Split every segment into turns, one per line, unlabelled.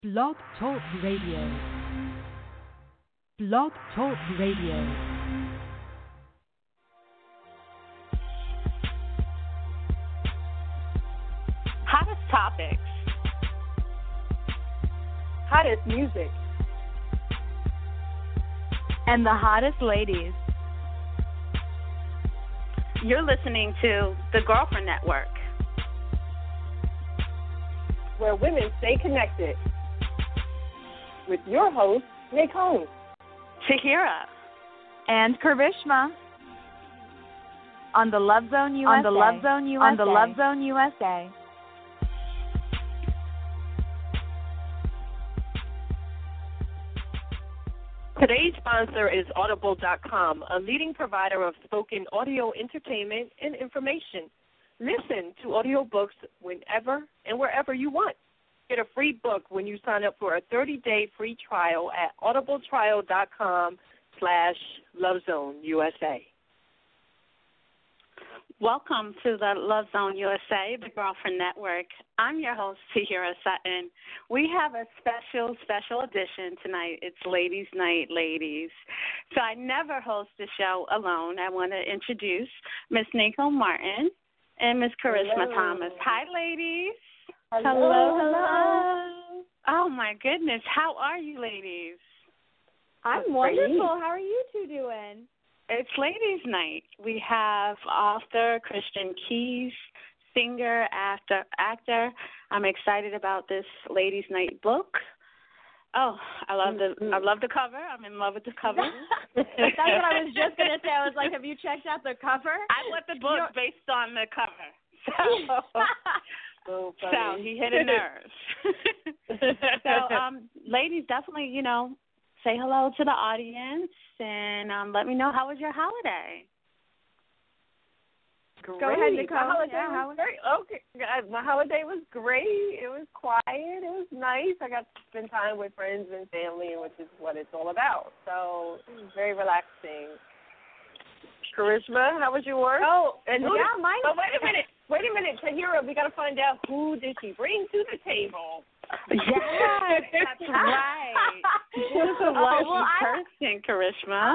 Blog Talk Radio. Blog Talk Radio.
Hottest topics.
Hottest music.
And the hottest ladies.
You're listening to the Girlfriend Network,
where women stay connected. With your host, Nicole,
Tahira,
and Karishma on the Love Zone USA.
On the Love Zone USA.
On the Love Zone USA.
Today's sponsor is Audible.com, a leading provider of spoken audio entertainment and information. Listen to audiobooks whenever and wherever you want. Get a free book when you sign up for a 30-day free trial at audibletrial.com/LoveZoneUSA.
Welcome to the Love Zone USA, the Girlfriend Network. I'm your host, Tahira Sutton. We have a special edition tonight. It's Ladies' Night, ladies. So I never host the show alone. I want to introduce Miss Nicole Martin and Miss Karishma Thomas. Hi, ladies.
Hello.
Oh, my goodness. How are you, ladies?
I'm wonderful. How are you two doing?
It's Ladies' Night. We have author Christian Keys, singer, actor. I'm excited about this Ladies' Night book. Oh, I love the cover. I'm in love with the cover.
That's what I was just gonna say. I was like, have you checked out the cover?
I bought the book based on the cover. So he hit a nerve. So, ladies, definitely, say hello to the audience and let me know, how was your holiday?
Great.
Go ahead, Nicole.
My holiday was great. Okay, my holiday was great. It was quiet. It was nice. I got to spend time with friends and family, which is what it's all about. So it was very relaxing. Karishma, how was yours?
Mine.
Oh, wait a minute, Tahira. We got to find out, who did she bring to the table?
Yes, that's right. Who's a lucky person, Karishma?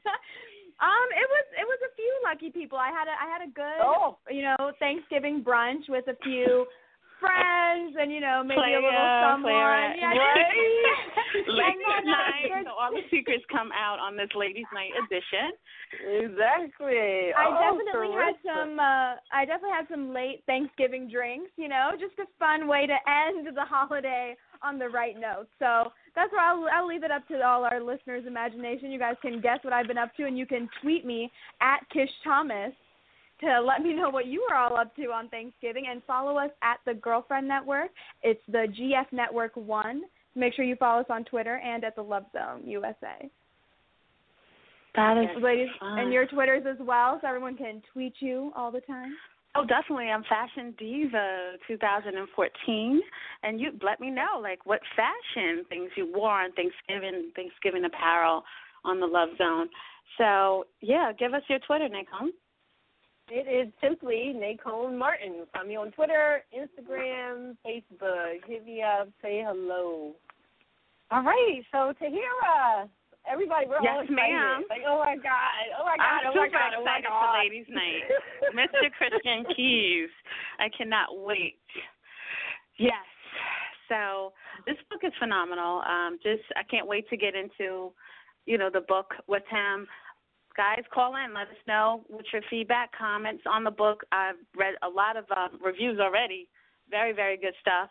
It was a few lucky people. I had a good Thanksgiving brunch with a few friends and maybe a little someone.
Yeah, right. Ladies' Night. So all the secrets come out on this Ladies' Night edition.
Exactly.
I definitely had some late Thanksgiving drinks. Just a fun way to end the holiday on the right note. So that's where I'll leave it up to all our listeners' imagination. You guys can guess what I've been up to, and you can tweet me at Kish Thomas to let me know what you were all up to on Thanksgiving, and follow us at the Girlfriend Network. It's the GF Network 1. Make sure you follow us on Twitter and at the Love Zone USA.
That is
ladies,
fun.
and your Twitters as well, so everyone can tweet you all the time.
Oh, definitely. I'm Fashion Diva 2014, and you let me know what fashion things you wore on Thanksgiving apparel on the Love Zone. So yeah, give us your Twitter, Nicole.
It is simply Nicole Martin. Find me on Twitter, Instagram, Facebook. Hit me up, say hello. All right, so Tahira, everybody, we're all excited.
Ma'am.
Oh my God.
I'm super excited for Ladies' Night. Mr. Christian Keys. I cannot wait. Yes. So this book is phenomenal. I can't wait to get into, the book with him. Guys, call in. Let us know what's your feedback, comments on the book. I've read a lot of reviews already. Very, very good stuff.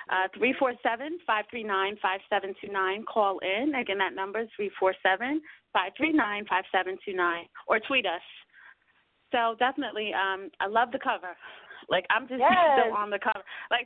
347-539-5729. Call in. Again, that number is 347-539-5729. Or tweet us. So definitely, I love the cover. I'm just still on the cover.
I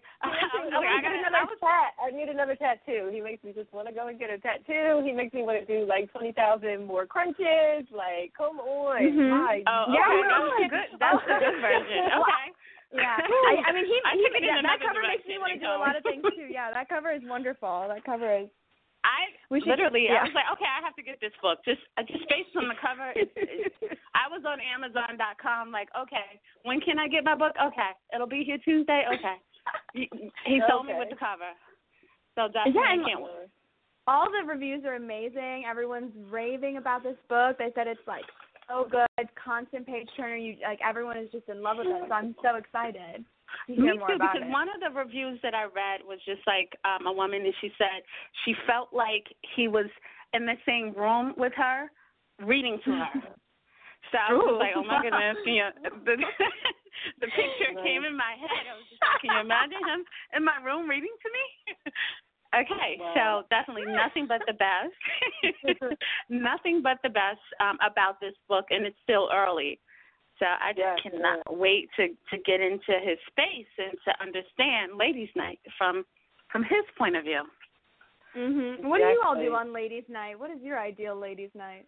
need another tattoo. He makes me just want to go and get a tattoo. He makes me want to do 20,000 more crunches. Come on.
Mm-hmm.
My
That's the good version. Okay.
Yeah. That cover makes me want to do a lot of things too. Yeah, that cover is wonderful. That cover is. I was like,
okay, I have to get this book. Just based on the cover. I was on Amazon.com, okay, when can I get my book? Okay, it'll be here Tuesday. Okay. He sold me with the cover. So definitely
Yeah,
can't wait.
all the reviews are amazing. Everyone's raving about this book. They said it's like so good, constant page turner. Everyone is just in love with it. So I'm so excited to hear
Me
more
too,
about
because
it.
one of the reviews that I read was just like a woman, and she said she felt like he was in the same room with her, reading to her. So I was just like, oh my goodness, the picture came in my head. I was just like, can you imagine him in my room reading to me? Okay, so definitely nothing but the best. Nothing but the best about this book, and it's still early. So I just cannot wait to get into his space and to understand Ladies' Night from his point of view.
Mhm. What do you all do on Ladies' Night? What is your ideal Ladies' Night?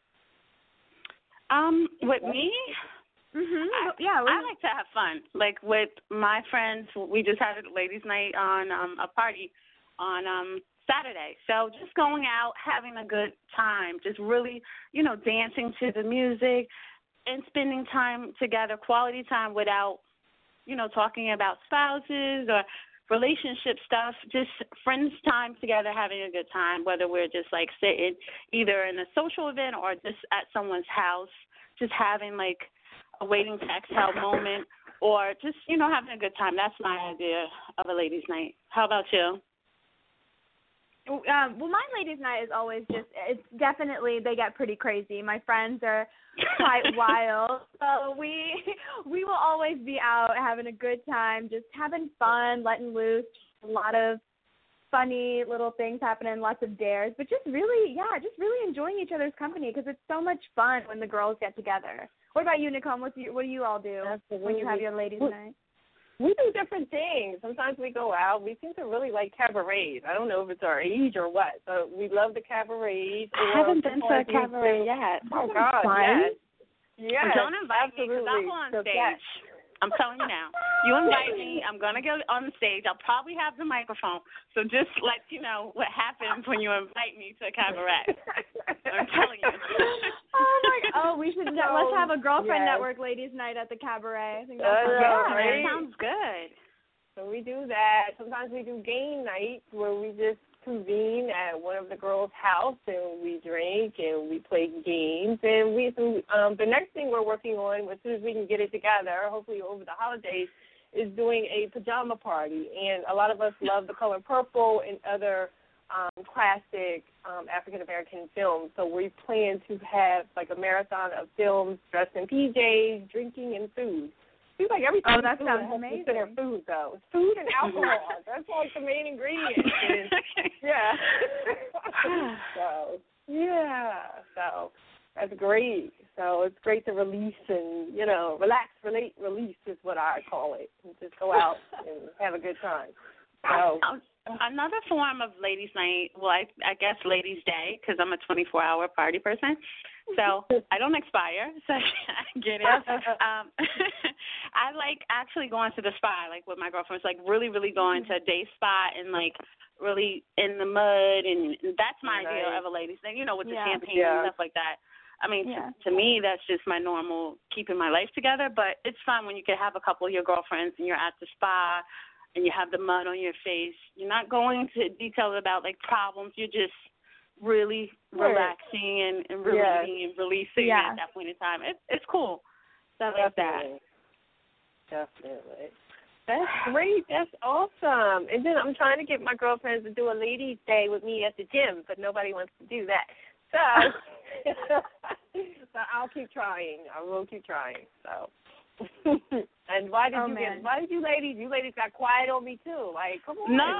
With me?
Mhm.
I like to have fun. Like with my friends, we just had a Ladies' Night on a party on Saturday. So just going out, having a good time, just really, dancing to the music and spending time together, quality time without, talking about spouses or relationship stuff, just friends time together, having a good time, whether we're just like sitting either in a social event or just at someone's house, just having like a waiting to exhale moment or just, having a good time. That's my idea of a ladies' night. How about you?
Well, my ladies' night is always it's definitely, they get pretty crazy. My friends are quite wild. So we will always be out having a good time, just having fun, letting loose, a lot of funny little things happening, lots of dares, but just really enjoying each other's company because it's so much fun when the girls get together. What about you, Nicole? What do you all do when you have your ladies' night?
We do different things. Sometimes we go out. We seem to really like cabarets. I don't know if it's our age or what, but we love the cabarets.
I haven't been to a cabaret yet.
Oh, God, yes. Yes,
don't invite me because I'll go on stage. I'm telling you now. You invite me, I'm going to go on the stage. I'll probably have the microphone. So just let you know what happens when you invite me to a cabaret. I'm telling you.
Oh, my God. Oh, we should let's have a girlfriend network ladies' night at the cabaret. I think that
sounds good.
So we do that. Sometimes we do game night where we just convene at one of the girls' house and we drink and we play games. And the next thing we're working on, as soon as we can get it together, hopefully over the holidays, is doing a pajama party. And a lot of us love the color purple and other classic African-American films. So we plan to have like a marathon of films, dressed in PJs, drinking, and food. Seems like everything.
Oh, that sounds amazing.
Consider food, though. It's food and alcohol. That's like the main ingredient. Yeah. So that's great. So it's great to release and, relax, relate, release is what I call it. And just go out and have a good time. So
another form of ladies' night, well, I guess ladies' day, because I'm a 24-hour party person. So I don't expire, so I get it. I like actually going to the spa, like with my girlfriends, like really, really going to a day spa and like really in the mud, and that's my idea of a ladies' thing, with the champagne and stuff like that. I mean, to me, that's just my normal keeping my life together, but it's fun when you can have a couple of your girlfriends and you're at the spa and you have the mud on your face. You're not going into detail about like problems. You're just really relaxing and relieving and releasing at that point in time. It's cool. So I like that.
Definitely. That's great. That's awesome. And then I'm trying to get my girlfriends to do a ladies' day with me at the gym, but nobody wants to do that. So, I'll keep trying. I will keep trying. So. And why did you ladies got quiet on me too? Like, come on.
No.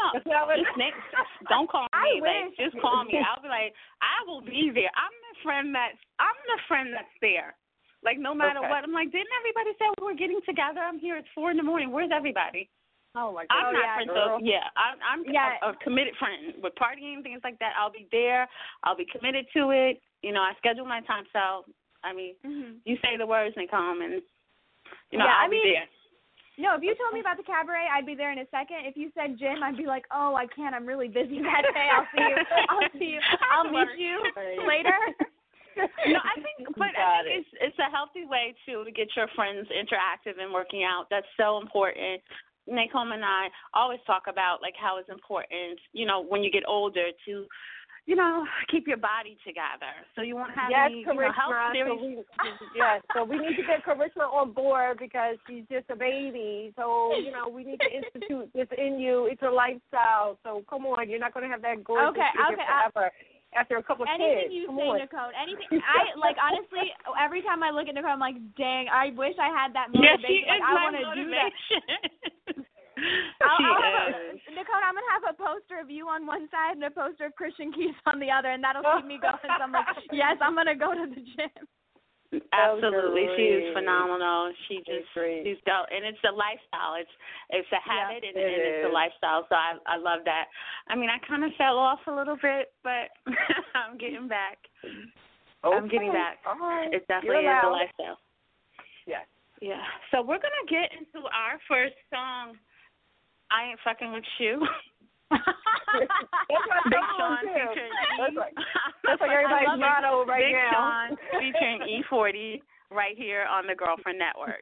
Don't call me. Just call me. I'll be like, I will be there. I'm the friend that's there. Like, no matter what. I'm like, didn't everybody say we were getting together? I'm here. It's 4 a.m. Where's everybody?
Oh my God.
I'm not friends. I'm a committed friend. With partying and things like that, I'll be there. I'll be committed to it. I schedule my time. So, I mean, you say the words and they come and. I'll be there.
No, if you told me about the cabaret, I'd be there in a second. If you said gym, I'd be like, oh, I can't. I'm really busy that day. I'll see you. I'll meet you later.
No, I think it's a healthy way to get your friends interactive and working out. That's so important. Nacome and I always talk about like how it's important, when you get older to, keep your body together. So you won't have any health serious.
So we need to get Karishma on board because she's just a baby. So, we need to institute this in you. It's a lifestyle. So come on, you're not going to have that gorgeous forever. After a couple of
anything
kids.
you
Come
say,
on.
Nicole, anything. I honestly, every time I look at Nicole, I'm like, dang, I wish I had that motivation.
Yeah, she is
I
my
want to do that. Nicole, I'm gonna have a poster of you on one side and a poster of Christian Keys on the other, and that'll keep me going. So I'm like, yes, I'm gonna go to the gym.
Absolutely, she is phenomenal. She's dope, and it's a lifestyle. It's a habit, and it's a lifestyle. So I love that. I mean, I kind of fell off a little bit, but I'm getting back.
Okay.
I'm getting back.
All right.
It definitely is a lifestyle.
Yes.
Yeah. So we're gonna get into our first song. I Ain't Fucking With You.
Big
Sean featuring
That's like everybody's motto right
Big
now.
Sean featuring E40 right here on the Girlfriend Network.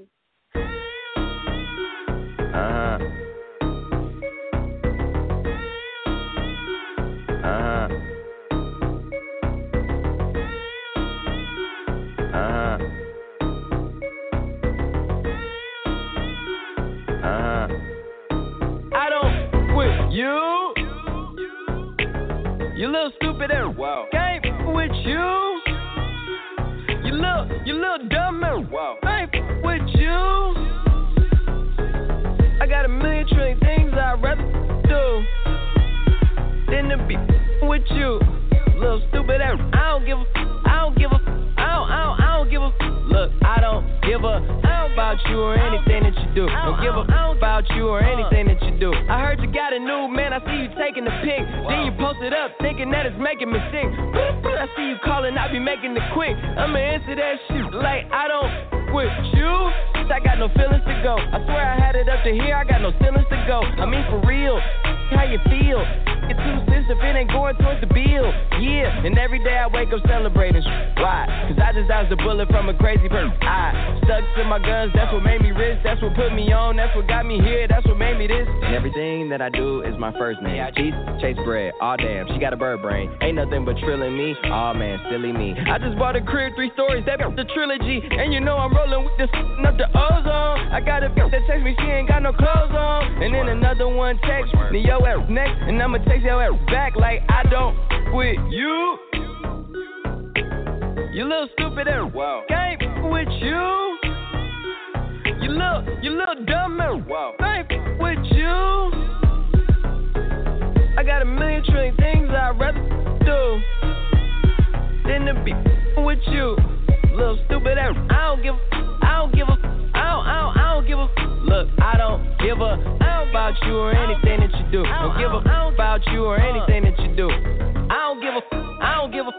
I don't with you. You little stupid and game with you. You little dumb and ain't with you. I got a million trillion things I'd rather do than to be with you. Little stupid and I don't give a. Look, I don't give a about you or anything that you do. Don't give a about you or anything that you do. I heard you got a new man, I see you taking the pic. Then you post it up, thinking that it's making me sick. I see you calling, I be making it quick. I'ma answer that shit like I don't with you. I got no feelings to go. I swear I had it up to here, I got no feelings to go. I mean for real, how you feel? Get 2 cents if it ain't going towards the bill. Yeah, and every day I wake up celebrating. Why? Cause I just dodged a bullet from a crazy person. I stuck to my guns, that's what made me rich. That's what put me on, that's what got me here. That's what made me this. And everything that I do is my first name. Chase bread, aw damn, she got a bird brain. Ain't nothing but trilling me, aw man, silly me. I just bought a crib, 3 stories, that the trilogy. And you know I'm rolling with this up the ozone. I got a bitch that text me, she ain't got no clothes on. And then another one text me, yo ass next, and I'ma text your ass back like I don't with you. You little stupid and game with you. You little dumb and ain't with you. I got a million trillion things I'd rather do than to be with you. Little stupid and I don't give a. Look, I don't give a about you or anything that you do. Don't give a about you or anything that you do. I don't give a about you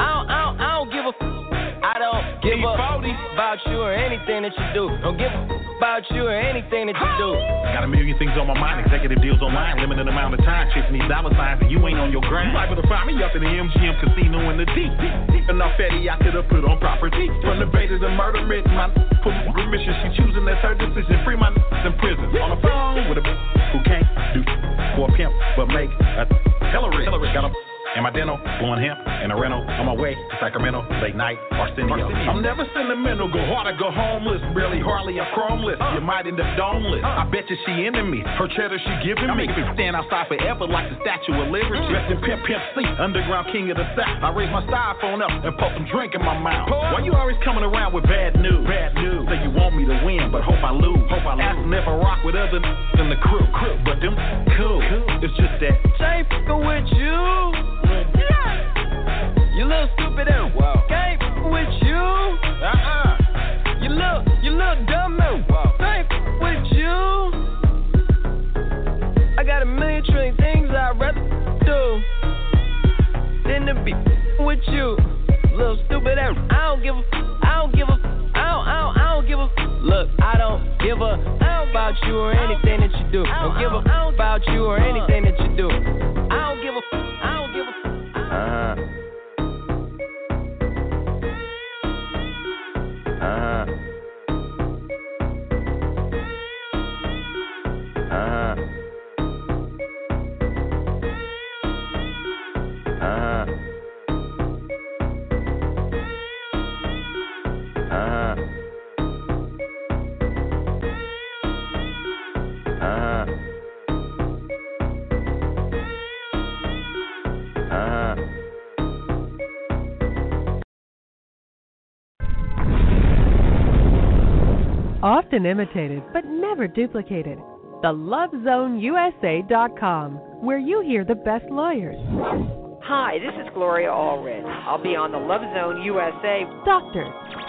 or anything that you do. Don't give a about you or anything that you do.
Got a million things on my mind, executive deals online, limited amount of time, chasing these dollar signs, and you ain't on your grind. You liable to find me up in the MGM casino in the deep. Enough fatty I could have put on property. From the bait to the murder written, my put remission, she choosing, that's her decision. Free my in prison. On the phone with a who can't do for a pimp, but make a Hillary got a in my dental, blowing hemp in a rental. On my way to Sacramento, late night, Arsenio. I'm never sentimental, go hard or go homeless. Barely, hardly, I'm chromeless. You might end up domeless. I bet you she into me. Her cheddar she giving me. I make it stand outside forever like the Statue of Liberty. Dressed in pimp sleep, underground king of the South. I raise my styrofoam up and put some drink in my mouth. Why you always coming around with bad news? Say you want me to win, but hope I lose. Asking if I rock with other than the crew. But them cool. It's just that
ain't fucking with you. You little stupid and game with you. You little dumb and ain't with you. I got a million trillion things I'd rather do than to be with you. Little stupid and I don't give a. Look, I don't give a about you or anything that you do. Don't give a about you or anything that you do. I don't give a.
Often imitated, but never duplicated. TheLoveZoneUSA.com, where you hear the best lawyers.
Hi, this is Gloria Allred. I'll be on the Love Zone USA.
Doctors.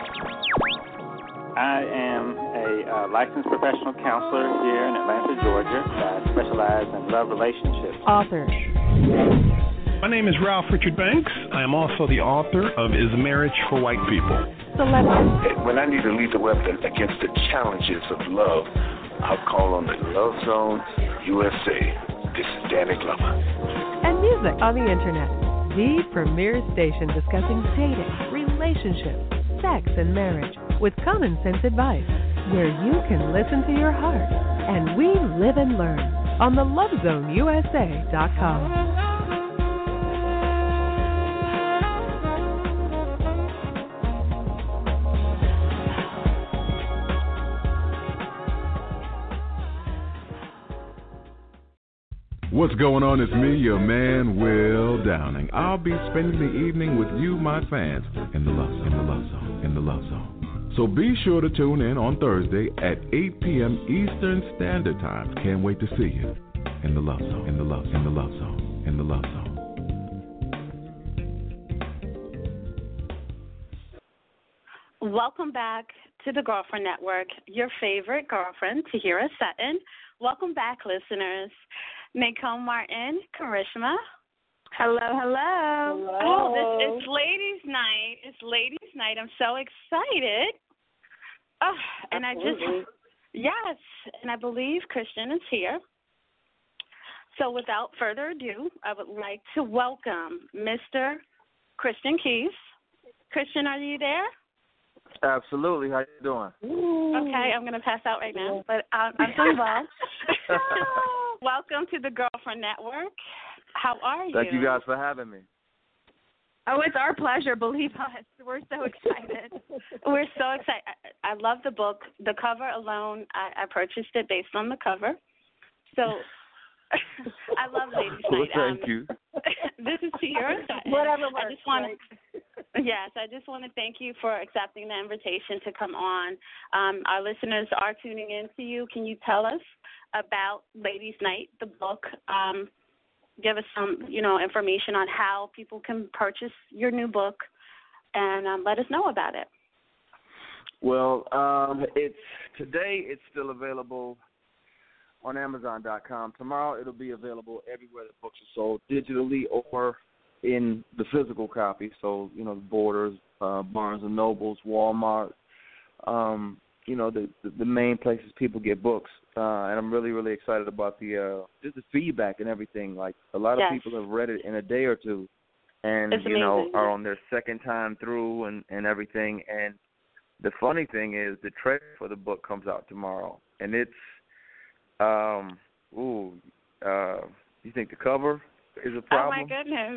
I am a licensed professional counselor here in Atlanta, Georgia. I specialize in love relationships.
Authors.
My name is Ralph Richard Banks. I am also the author of Is Marriage for White People?
Celebrities.
When I need to lead the weapon against the challenges of love, I'll call on the Love Zone USA. This is Danny Glover.
And music on the internet. The premier station discussing dating, relationships, sex, and marriage with common sense advice, where you can listen to your heart. And we live and learn on the LoveZoneUSA.com.
What's going on? It's me, your man, Will Downing. I'll be spending the evening with you, my fans, in the Love Zone, in the Love Zone, in the Love Zone. So be sure to tune in on Thursday at 8 p.m. Eastern Standard Time. Can't wait to see you in the Love Zone, in the Love Zone, in the Love Zone, in the Love Zone.
Welcome back to the Girlfriend Network, your favorite girlfriend, Tahira Sutton. Welcome back, listeners. Nicole Martin, Karishma.
Hello, hello.
Oh, it's ladies' night. It's ladies' night. I'm so excited. Oh, and yes, and I believe Christian is here. So without further ado, I would like to welcome Mr. Christian Keys. Christian, are you there?
Absolutely. How you doing?
Okay, I'm going to pass out right now, but I'm doing well. Welcome to the Girlfriend Network. How are you?
Thank you guys for having me.
Oh, it's our pleasure, believe us. We're so excited.
We're so excited. I love the book. The cover alone, I purchased it based on the cover. So I love Ladies Night.
Thank you.
This is Tahira.
Whatever works.
I just want to thank you for accepting the invitation to come on. Our listeners are tuning in to you. Can you tell us about Ladies Night, the book? Give us some, information on how people can purchase your new book, and let us know about it.
Well, today it's still available on Amazon.com. Tomorrow it'll be available everywhere that books are sold, digitally or in the physical copy. So, Borders, Barnes & Nobles, Walmart, the main places people get books. And I'm really, really excited about just the feedback and everything. Like, a lot of people have read it in a day or two and, are on their second time through and everything. And the funny thing is the trailer for the book comes out tomorrow. And it's, you think the cover is a problem?
Oh, my goodness.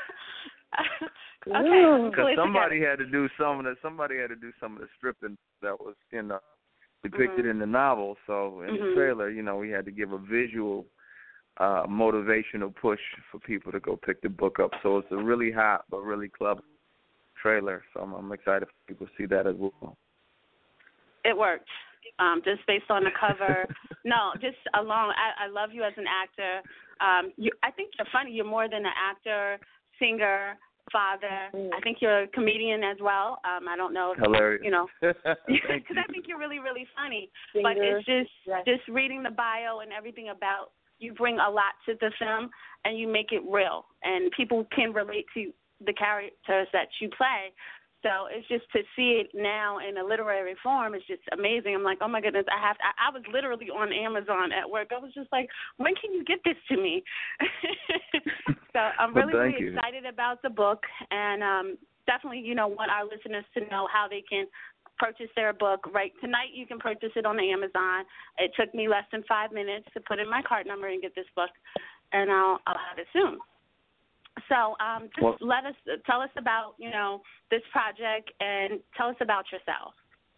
Okay. Because somebody had to do some of the stripping that was depicted in the novel. So in the trailer, we had to give a visual motivational push for people to go pick the book up. So it's a really hot but really clever trailer. So I'm excited for people to see that as well.
It worked. Just based on the cover. No, just alone. I love you as an actor. I think you're funny. You're more than an actor, singer, father. I think you're a comedian as well. I don't know.
Hilarious.
Because I think you're really, really funny. Singer. But it's just reading the bio and everything about you bring a lot to the film and you make it real. And people can relate to the characters that you play. So it's just to see it now in a literary form is just amazing. I'm like, oh, my goodness, I was literally on Amazon at work. I was just like, when can you get this to me? So I'm really excited about the book and definitely, want our listeners to know how they can purchase their book. Right tonight you can purchase it on Amazon. It took me less than 5 minutes to put in my card number and get this book, and I'll have it soon. So tell us about, this project and tell us about yourself.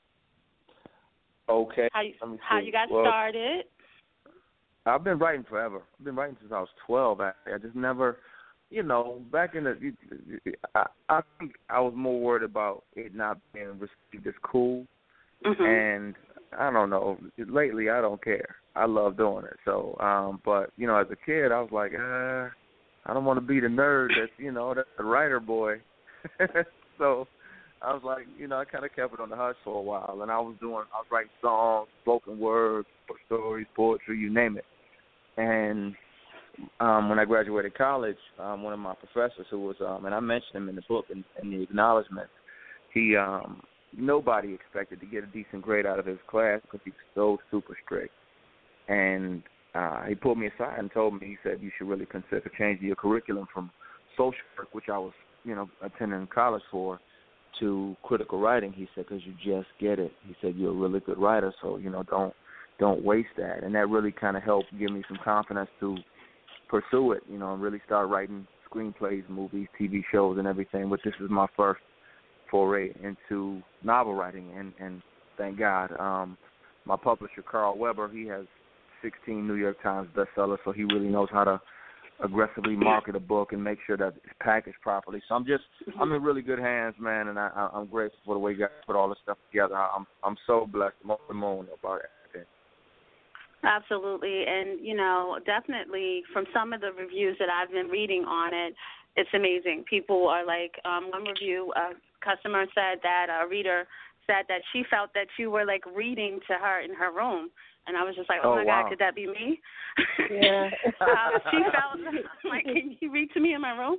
Okay.
How you got started.
I've been writing forever. I've been writing since I was 12. I just never, back in I think I was more worried about it not being received as cool.
Mm-hmm.
And I don't know. Lately, I don't care. I love doing it. So, but as a kid, I was like, I don't want to be the nerd that's the writer boy. So I was like, I kind of kept it on the hush for a while, and I was writing songs, spoken word, stories, poetry, you name it. And when I graduated college, one of my professors who was, and I mentioned him in the book in the acknowledgement, he nobody expected to get a decent grade out of his class because he was so super strict. And he pulled me aside and told me, he said, you should really consider changing your curriculum from social work, which I was, attending college for, to critical writing. He said, because you just get it. He said, you're a really good writer, so, don't waste that. And that really kind of helped give me some confidence to pursue it, and really start writing screenplays, movies, TV shows, and everything. But this is my first foray into novel writing, and thank God. My publisher, Carl Weber, he has 16 New York Times bestsellers, so he really knows how to aggressively market a book and make sure that it's packaged properly. So I'm in really good hands, man, and I'm grateful for the way you guys put all this stuff together. I'm so blessed. I'm over the moon about everything.
Absolutely, and definitely from some of the reviews that I've been reading on it, it's amazing. People are like, one review, a customer said that a reader said that she felt that you were like reading to her in her room. And I was just like, oh my
wow.
God, could that be me?
Yeah.
She felt like, can you read to me in my room?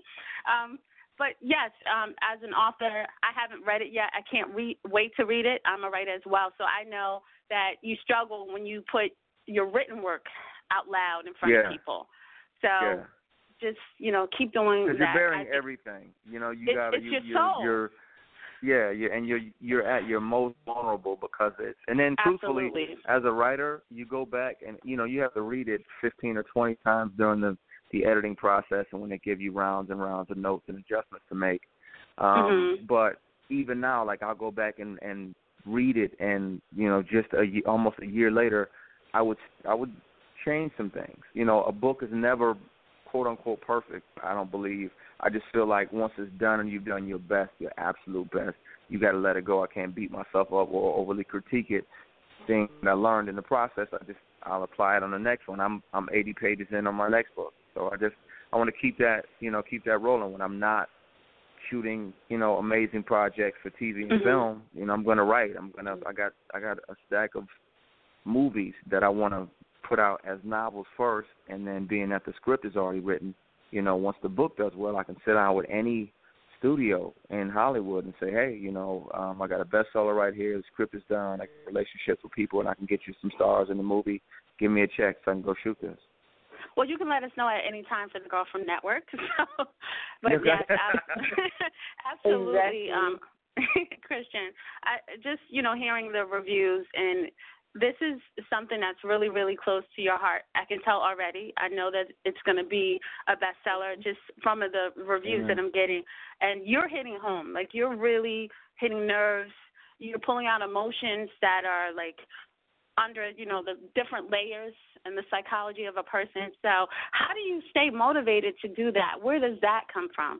But yes, as an author, I haven't read it yet. I can't wait to read it. I'm a writer as well. So I know that you struggle when you put your written work out loud in front of people. So just, keep doing that.
Because you're bearing everything.
It's your soul.
And you're at your most vulnerable because it's, and then truthfully, as a writer, you go back and you have to read it 15 or 20 times during the editing process, and when they give you rounds and rounds of notes and adjustments to make. But even now, like I'll go back and read it, and just almost a year later, I would change some things. A book is never quote unquote perfect. I don't believe. I just feel like once it's done and you've done your best, your absolute best, you got to let it go. I can't beat myself up or overly critique it. Things that I learned in the process, I'll apply it on the next one. I'm 80 pages in on my next book, so I want to keep that rolling. When I'm not shooting, amazing projects for TV and film, I'm going to write. I got a stack of movies that I want to put out as novels first, and then being that the script is already written. Once the book does well, I can sit down with any studio in Hollywood and say, hey, I got a bestseller right here. The script is done. I got relationships with people, and I can get you some stars in the movie. Give me a check so I can go shoot this.
Well, you can let us know at any time for the Girlfriend Network. So, but yes, absolutely, Christian. Just hearing the reviews, and this is something that's really, really close to your heart. I can tell already. I know that it's going to be a bestseller just from the reviews that I'm getting. And you're hitting home. Like, you're really hitting nerves. You're pulling out emotions that are, like, under, the different layers and the psychology of a person. So how do you stay motivated to do that? Where does that come from?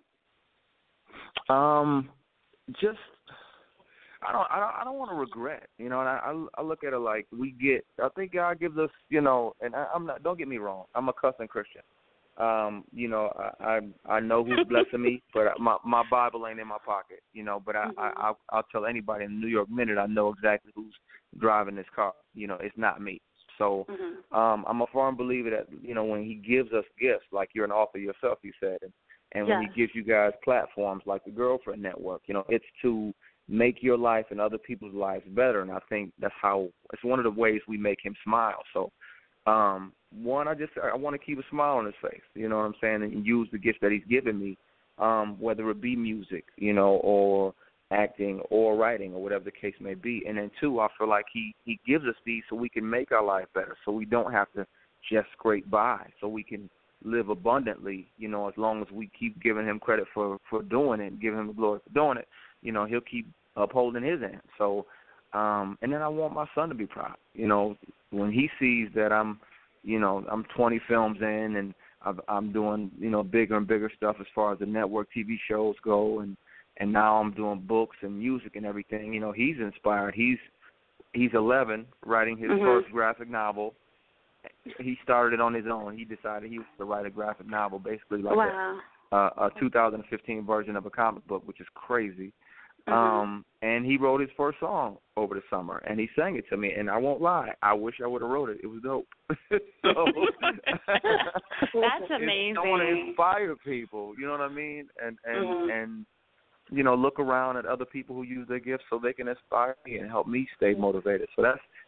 I don't want to regret, and I look at it like I think God gives us, and I'm not, don't get me wrong, I'm a cussing Christian. I know who's blessing me, but my Bible ain't in my pocket, but I'll tell anybody in the New York Minute, I know exactly who's driving this car. It's not me. So I'm a firm believer that, when he gives us gifts, like you're an author yourself, you said, and when he gives you guys platforms like the Girlfriend Network, it's to make your life and other people's lives better. And I think it's one of the ways we make him smile. So, one, I want to keep a smile on his face, you know what I'm saying, and use the gifts that he's given me, whether it be music, or acting or writing or whatever the case may be. And then two, I feel like he gives us these so we can make our life better, so we don't have to just scrape by, so we can live abundantly, you know, as long as we keep giving him credit for doing it, giving him the glory for doing it, you know, he'll keep upholding his end. So, and then I want my son to be proud, you know, when he sees that I'm 20 films in and I'm doing, you know, bigger and bigger stuff as far as the network TV shows go, and now I'm doing books and music and everything. You know, he's inspired. He's 11, writing his first graphic novel. He started it on his own. He decided he was to write a graphic novel, basically like a 2015 version of a comic book, which is crazy. And he wrote his first song over the summer, and he sang it to me. And I won't lie, I wish I would have wrote it. It was dope.
That's amazing.
I want to inspire people. You know what I mean? And you know, look around at other people who use their gifts so they can inspire me and help me stay motivated. So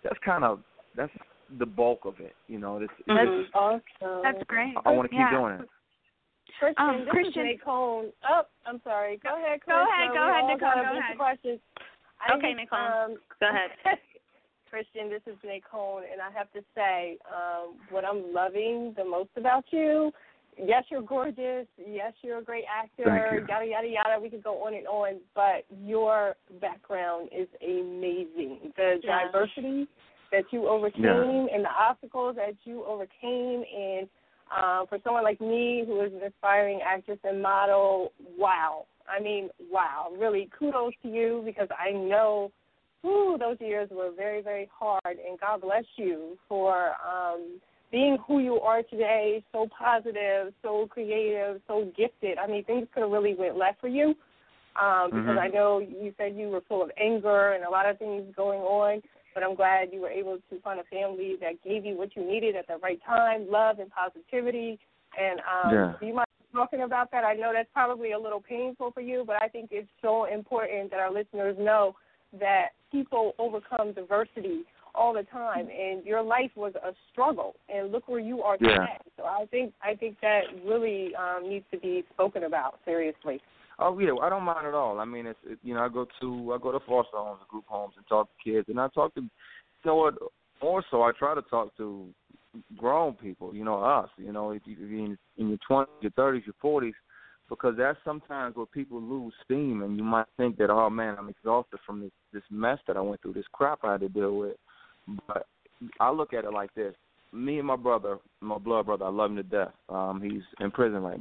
that's the bulk of it. You know,
that's awesome.
That's great.
I want to keep doing it.
Christian, this is Nicole. Oh, I'm sorry. Go ahead, Chris.
Go ahead, Nicole. Go ahead.
Questions.
Okay, Nicole. Go ahead.
Christian, this is Nicole, and I have to say, what I'm loving the most about you, yes, you're gorgeous. Yes, you're a great actor. Yada, yada, yada. We could go on and on, but your background is amazing. The diversity that you overcame and the obstacles that you overcame, and for someone like me who is an aspiring actress and model, wow. I mean, wow. Really, kudos to you, because I know those years were very, very hard, and God bless you for being who you are today, so positive, so creative, so gifted. I mean, things could have really went left for you because I know you said you were full of anger and a lot of things going on, but I'm glad you were able to find a family that gave you what you needed at the right time, love and positivity. And do you mind talking about that? I know that's probably a little painful for you, but I think it's so important that our listeners know that people overcome diversity all the time, and your life was a struggle, and look where you are today. So I think that really needs to be spoken about seriously.
Oh yeah, I don't mind at all. I mean, it's you know, I go to foster homes and group homes and talk to kids, and I talk to, you know what, more so I try to talk to grown people, you know, us, you know, if you're in your 20s, your 30s, your 40s, because that's sometimes where people lose steam, and you might think that, oh man, I'm exhausted from this mess that I went through, this crap I had to deal with. But I look at it like this. Me and my brother, my blood brother, I love him to death. He's in prison right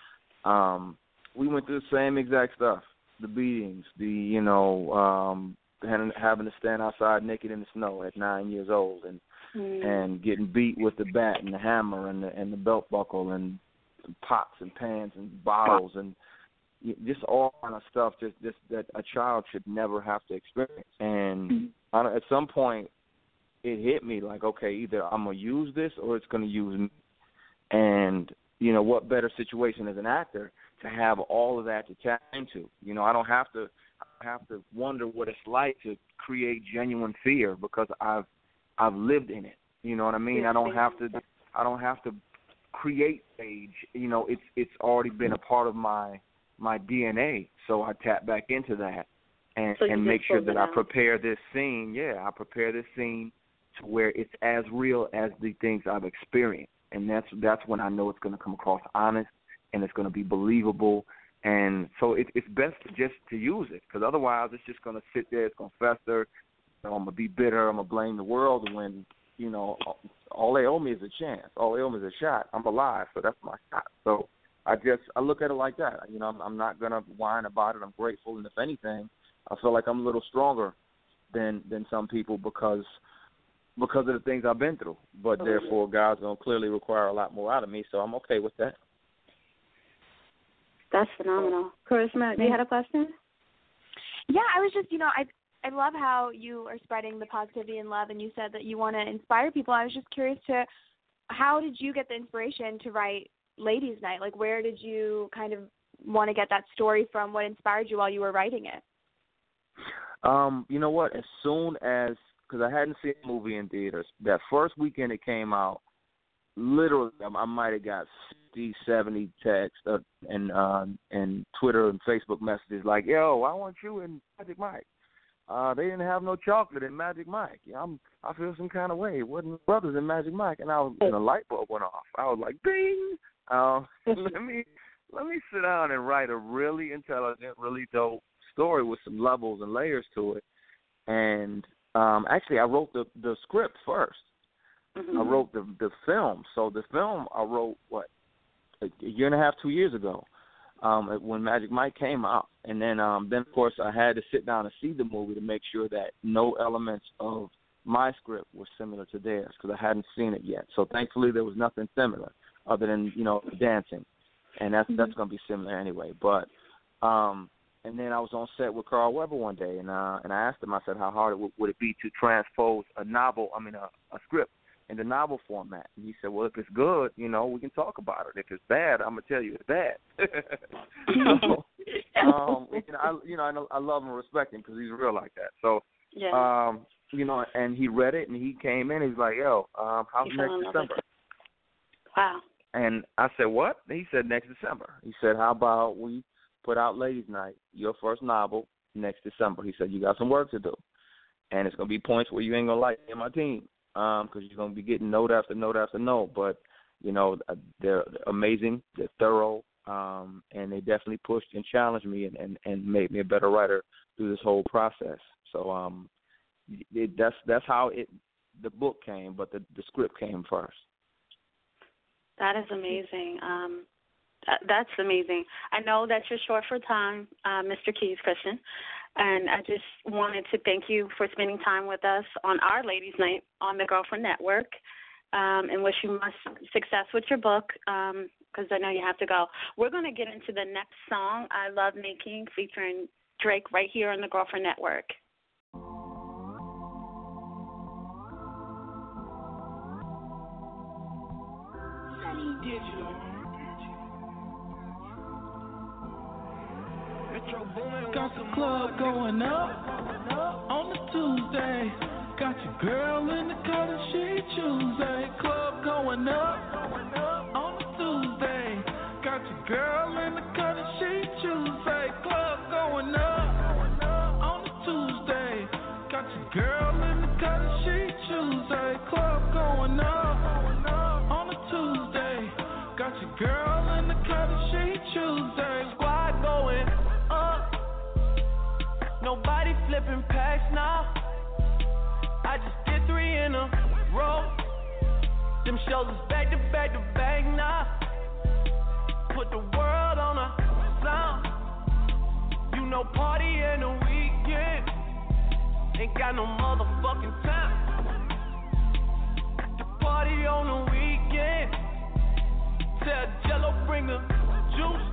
now. We went through the same exact stuff, the beatings, having to stand outside naked in the snow at 9 years old and getting beat with the bat and the hammer and the belt buckle and pots and pans and bottles and just all kind of stuff just that a child should never have to experience. And at some point, it hit me like, okay, either I'm going to use this or it's going to use me. And, you know, what better situation as an actor to have all of that to tap into? You know, I don't have to wonder what it's like to create genuine fear because I've lived in it. You know what I mean? I don't have to create rage. You know, it's already been a part of my DNA. So I tap back into that and make sure that I prepare this scene. Yeah, I prepare this scene to where it's as real as the things I've experienced. And that's when I know it's going to come across honest and it's going to be believable. And so it's best just to use it, because otherwise it's just going to sit there, it's going to fester. You know, I'm going to be bitter, I'm going to blame the world when, you know, all they owe me is a chance. All they owe me is a shot. I'm alive, so that's my shot. So I look at it like that. You know, I'm not going to whine about it. I'm grateful, and if anything, I feel like I'm a little stronger than some people because of the things I've been through. But therefore, God's going to clearly require a lot more out of me, so I'm okay with that.
That's phenomenal. Charisma, you had a question?
Yeah, I was just, you know, I love how you are spreading the positivity and love, and you said that you want to inspire people. I was just curious how did you get the inspiration to write Ladies' Night? Like, where did you kind of want to get that story from? What inspired you while you were writing it?
You know what? As soon as, because I hadn't seen the movie in theaters, that first weekend it came out, literally I might have got 60, 70 texts and Twitter and Facebook messages like, yo, I want you in Magic Mike. They didn't have no chocolate in Magic Mike. I feel some kind of way. It wasn't brothers in Magic Mike. And the light bulb went off. I was like, ding. let me sit down and write a really intelligent, really dope story with some levels and layers to it. And actually, I wrote the script first. Mm-hmm. I wrote the film. So the film I wrote, a year and a half, 2 years ago, when Magic Mike came out. And then, of course, I had to sit down and see the movie to make sure that no elements of my script were similar to theirs, because I hadn't seen it yet. So thankfully, there was nothing similar other than, dancing. And that's going to be similar anyway. But and then I was on set with Carl Weber one day, and I asked him, I said, how hard would it be to transpose a script in the novel format? And he said, well, if it's good, we can talk about it. If it's bad, I'm going to tell you it's bad. So, I love and respect him because he's real like that. So, yeah. And he read it, and he came in, he's like, yo, how's next December?
Wow.
And I said, what? He said, next December. He said, how about we put out Ladies Night, your first novel, next December. He said, you got some work to do. And it's going to be points where you ain't going to like me and my team because you're going to be getting note after note after note. But, they're amazing, they're thorough, and they definitely pushed and challenged me and made me a better writer through this whole process. So that's how the book came, but the script came first.
That is amazing. That's amazing. I know that you're short for time, Mr. Keys Christian, and I just wanted to thank you for spending time with us on our Ladies' Night on the Girlfriend Network, and wish you much success with your book, because I know you have to go. We're going to get into the next song, I Love Making, featuring Drake, right here on the Girlfriend Network.
Got the club going up on the Tuesday. Got your girl in the color she Tuesday. Club going up on the Tuesday. Got your girl in the color she Tuesday. Club going up on the Tuesday. Got your girl in the color she Tuesday. Club going up on the Tuesday. Got your girl in the color she Tuesday. Squad going up. Nobody flipping packs now. I just did 3 in a row. Them shows is back to back to back now. Put the world on a sound. Party in the weekend. Ain't got no motherfucking time. The party on the weekend. Tell Jello bring the juice.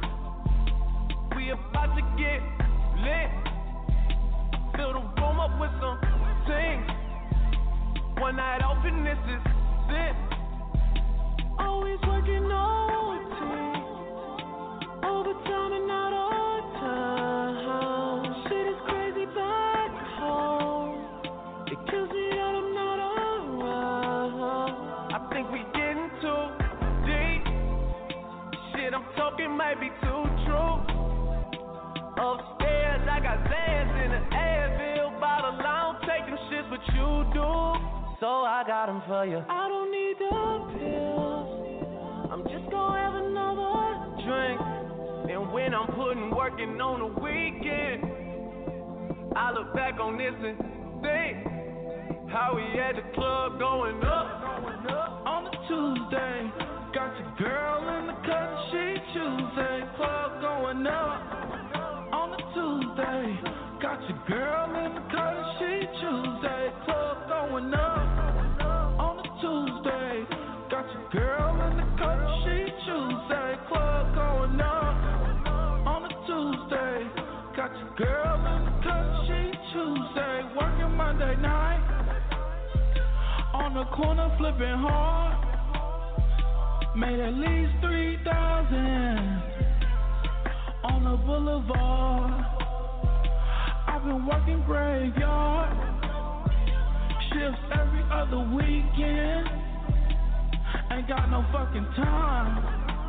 We about to get lit. Fill the room up with some things. One night open, this is it. Always working OT. Overtime and not on time. Shit is crazy back home. It kills me that I'm not around. I think we getting too deep. Shit I'm talking might be too true. Upstairs I got Zans in the Advil bottle. I don't take them shits, but you do. So I got them for you. I don't need the pills. I'm just gonna have another drink. And when I'm putting working on the weekend, I look back on this and think how we had the club going up on the Tuesday. Got your girl in the cut, she Tuesday. Club going up on the Tuesday. Got your girl in the cut, she Tuesday. Club going up on the Tuesday. Got your girl in the cut, she Tuesday. Club going up on the Tuesday. Got your girl in the cut, she Tuesday. Working Monday night on the corner flipping hard. Made at least 3,000 on the boulevard. I've been working graveyard shifts every other weekend. Ain't got no fucking time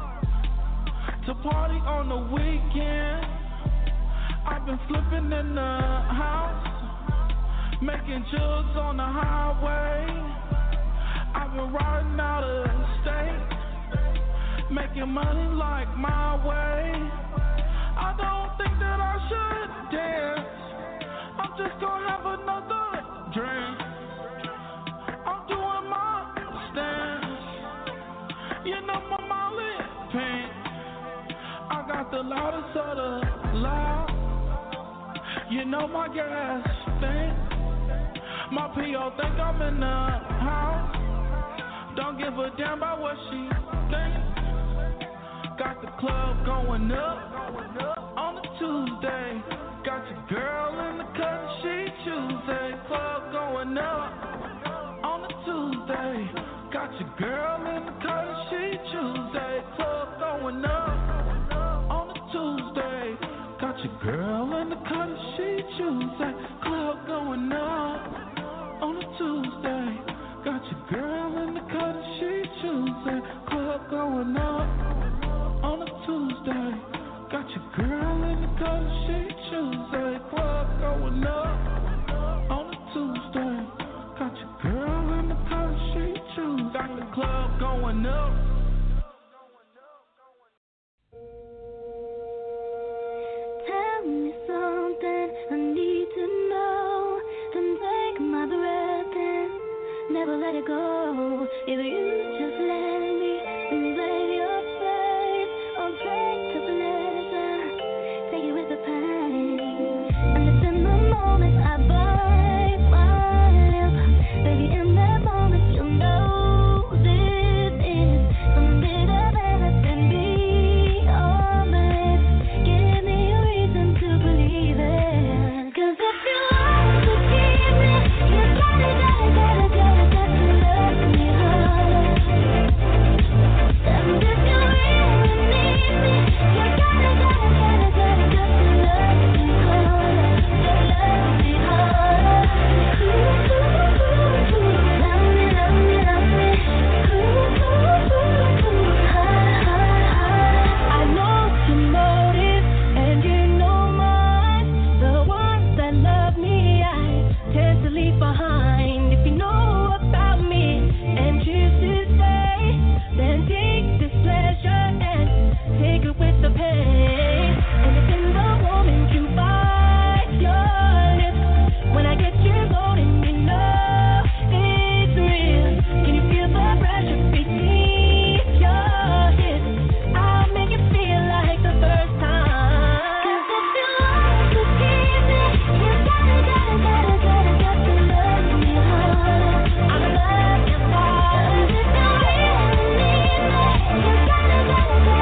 to party on the weekend. I've been flipping in the house, making jugs on the highway. I've been riding out of state, Making money like my way. I don't think that I should dance. I'm just gonna have another drink. I'm doing my stance. You know my Molly pink. I got the loudest of the loud. You know my gas stink. My P.O. think I'm in the house. Don't give a damn about what she thinks. Got the club going up on a Tuesday. Got your girl in the cut, she Tuesday. Club going up on a Tuesday. Got your girl in the cut, she Tuesday. Club going up on a Tuesday. Got your girl in the cut, she Tuesday. Club going up on a Tuesday. Got your girl in the cut, she Tuesday. Club going up on a Tuesday. Got your girl in the cut, she Tuesday. Club going up on a Tuesday. Got your girl in the cut, she Tuesday. Got the club going up.
Tell me something I need to know. Then take my breath in, never let it go. If you just let me invade your space, I'll take the pleasure, take it with the pain. And it's in the moment I bite my lip. Baby, in that moment you know this is something bigger than I can be. Oh, babe, give me a reason to believe it. 'Cause if you want to keep me, you gotta love me harder. And if you really need me, you gotta love me harder. Love me harder. I know your motive and you know mine. The ones that love me, I tend to leave behind. If you know about me and choose to stay, then take this pleasure and take it with the pain. And it's in the moment you bite your lips. When I get you going, you know it's real. Can you feel the pressure beneath your hips? I'll make it feel like the first time. 'Cause if you want to keep me, you gotta to love me harder. I'm love you harder. And if you really need me, you gotta to love me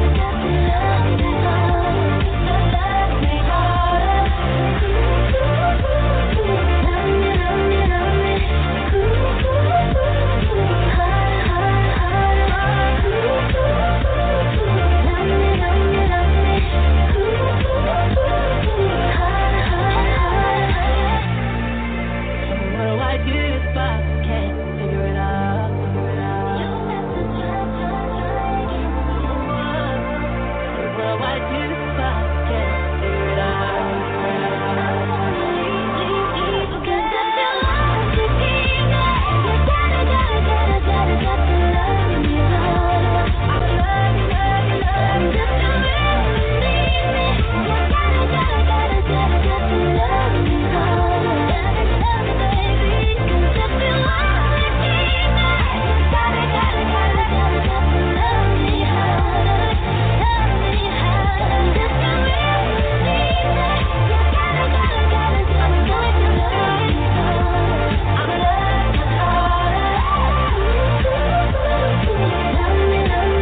What do I do if I can't figure it out? What do I do if I can't figure it out? 'Cause if you want to keep me, you gotta to love me harder. I'm love you. And if you really need me, you gotta to love me harder. Love me, baby. 'Cause if you want to keep me, you gotta to love me harder. Love me harder. And if you really need me, you gotta to love me harder. I'm love you harder. Love me.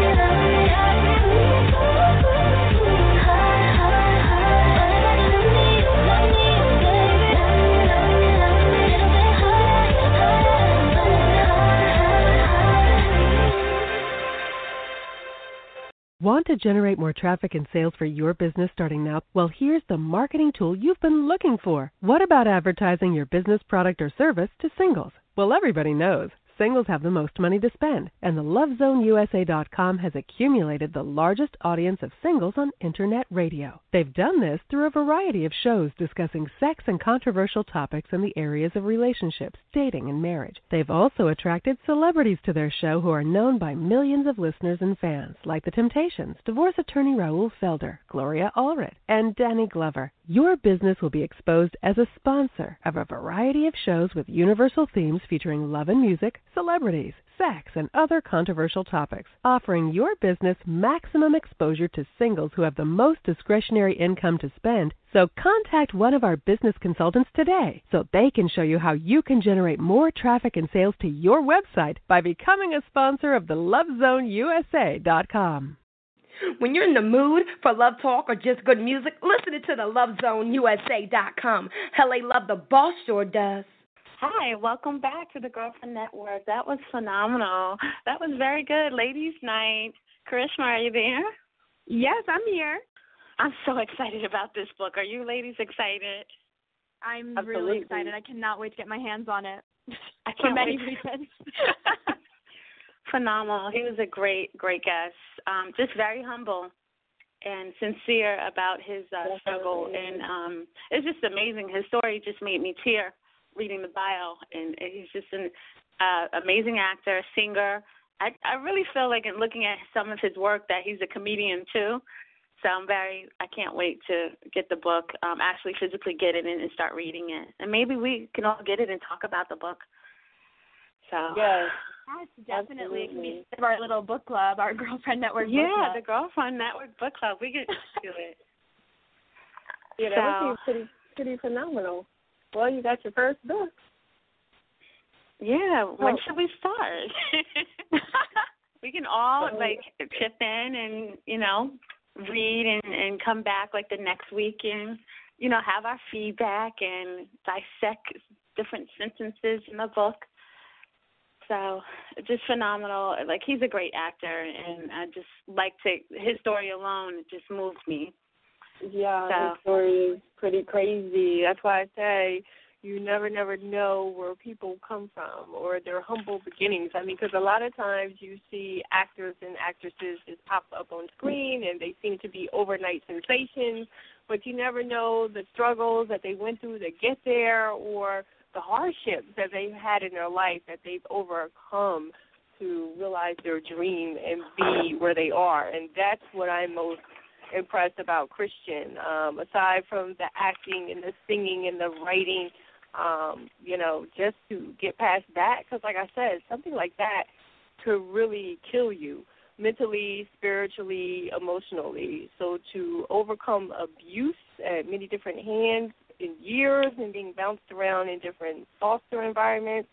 Want to generate more traffic and sales for your business starting now? Well, here's the marketing tool you've been looking for. What about advertising your business product or service to singles? Well, everybody knows Singles have the most money to spend, and the LoveZoneUSA.com has accumulated the largest audience of singles on Internet radio. They've done this through a variety of shows discussing sex and controversial topics in the areas of relationships, dating, and marriage. They've also attracted celebrities to their show who are known by millions of listeners and fans, like The Temptations, divorce attorney Raul Felder, Gloria Allred, and Danny Glover. Your business will be exposed as a sponsor of a variety of shows with universal themes featuring love and music, celebrities, sex, and other controversial topics, offering your business maximum exposure to singles who have the most discretionary income to spend. So contact one of our business consultants today so they can show you how you can generate more traffic and sales to your website by becoming a sponsor of the LoveZoneUSA.com.
When you're in the mood for love talk or just good music, listen to the LoveZoneUSA.com. LA Love, the boss sure does.
Hi, welcome back to the Girlfriend Network. That was phenomenal. That was very good. Ladies' night. Karishma, are you there?
Yes, I'm here.
I'm so excited about this book. Are you ladies excited?
I'm
Absolutely.
really excited. I cannot wait to get my hands on it.
I
For
can't
many
wait.
reasons.
Phenomenal. He was a great guest. Just very humble and sincere about his struggle. And it's just amazing. His story just made me tear reading the bio. And he's just an amazing actor, singer. I really feel like in looking at some of his work that he's a comedian too. So I can't wait to get the book, actually physically get it and start reading it. And maybe we can all get it and talk about the book. So
yes,
definitely. It can be our little book club, our Girlfriend Network book club.
Yeah, the Girlfriend Network book club. We could do it.
Yeah, that would be pretty phenomenal. Well, you got your first book.
Yeah, when should we start? We can all chip in and, read and come back the next week and, have our feedback and dissect different sentences in the book. So just phenomenal. He's a great actor, and I just his story alone, it just moved me.
Yeah, his story is pretty crazy. That's why I say you never know where people come from or their humble beginnings. I mean, because a lot of times you see actors and actresses just pop up on screen and they seem to be overnight sensations, but you never know the struggles that they went through to get there or the hardships that they've had in their life that they've overcome to realize their dream and be where they are. And that's what I'm most impressed about Christian. Aside from the acting and the singing and the writing, just to get past that, because like I said, something like that could really kill you mentally, spiritually, emotionally. So to overcome abuse at many different hands in years and being bounced around in different foster environments,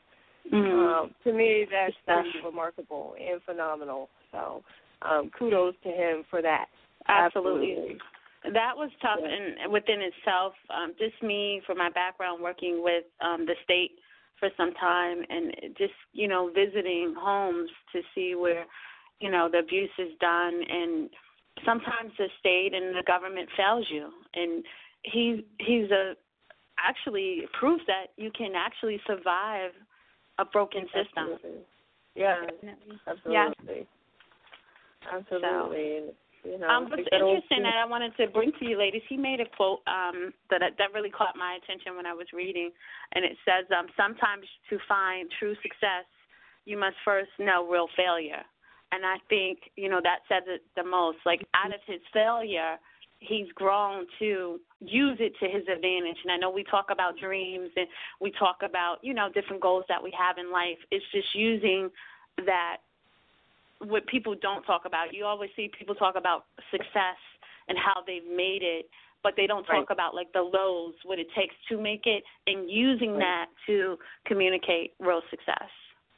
to me that's pretty remarkable and phenomenal. So kudos to him for that.
Absolutely. That was tough within itself. Just me, for my background, working with the state for some time and just, visiting homes to see where, the abuse is done. And sometimes the state and the government fails you. And he's actually proves that you can actually survive a broken system.
Absolutely. Yeah, absolutely.
Yeah.
Absolutely.
What's interesting that I wanted to bring to you, ladies, he made a quote that really caught my attention when I was reading, and it says, sometimes to find true success, you must first know real failure. And I think, that says it the most. Out of his failure, he's grown to use it to his advantage. And I know we talk about dreams and we talk about, different goals that we have in life. It's just using that. What people don't talk about. You always see people talk about success and how they've made it, but they don't talk about the lows, what it takes to make it, and using that to communicate real success.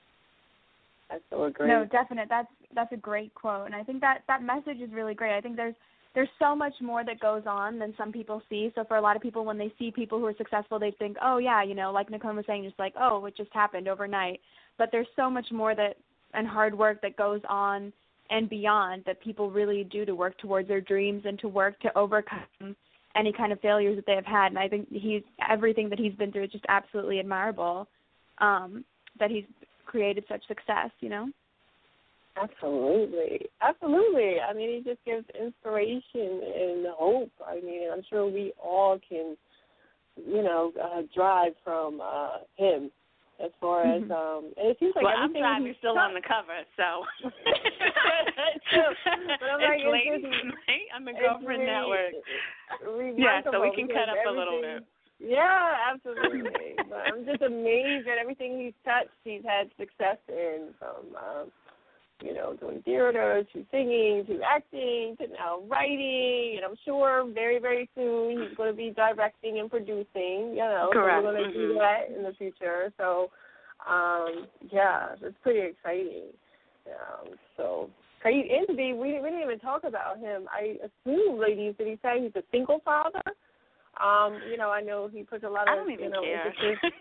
That's so great.
No, definitely. That's a great quote, and I think that message is really great. I think there's so much more that goes on than some people see. So for a lot of people, when they see people who are successful, they think, oh yeah, like Nicole was saying, just it just happened overnight. But there's so much more and hard work that goes on and beyond that people really do to work towards their dreams and to work to overcome any kind of failures that they have had. And I think everything that he's been through is just absolutely admirable, that he's created such success, you know?
Absolutely. Absolutely. I mean, he just gives inspiration and hope. I mean, I'm sure we all can, drive from him as far as, and it seems like
I'm driving still on the cover, so. It's ladies night on the Girlfriend Network. Yeah, so we can cut up a little bit.
Yeah, absolutely. But I'm just amazed at everything he's touched. He's had success in, from doing theater to singing to acting to now writing, and I'm sure very, very soon he's going to be directing and producing.
Correct.
So we're going to do that in the future. So, it's pretty exciting. So great interview. We didn't even talk about him. I assume, ladies, did he say he's a single father? I know he puts a lot of,
I don't even care.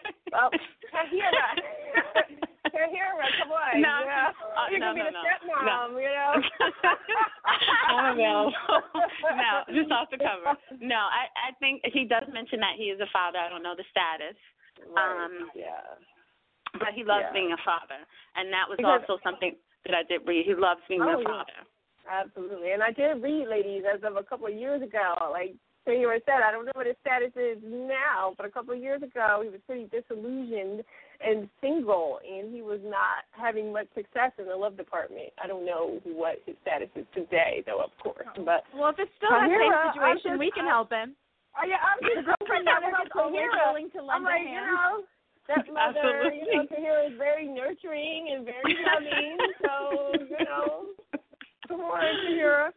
Tahira, come on.
No,
yeah. You can be the stepmom,
I don't know. No, just off the cover. No, I think he does mention that he is a father. I don't know the status.
Right.
But he loves being a father, and that was also something that I did read. He loves being a father.
Absolutely, and I did read, ladies, as of a couple of years ago, like Tahira said, I don't know what his status is now, but a couple of years ago he was pretty disillusioned and single, and he was not having much success in the love department. I don't know what his status is today, though, of course. But
well, if it's still that same situation, we can help him.
Oh yeah, I'm just Girlfriend Network is always willing to lend a hand. That mother, Tahira is very nurturing and very loving. So, come on, Tahira.